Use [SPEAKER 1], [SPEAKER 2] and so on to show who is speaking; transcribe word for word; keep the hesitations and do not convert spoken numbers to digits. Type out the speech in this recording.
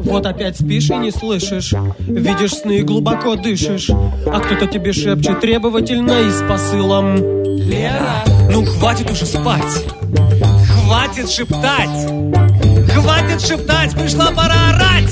[SPEAKER 1] Вот опять спишь и не слышишь, видишь сны и глубоко дышишь, а кто-то тебе шепчет требовательно и с посылом: Лера,
[SPEAKER 2] ну хватит уже спать, хватит шептать, хватит шептать, пришла пора орать.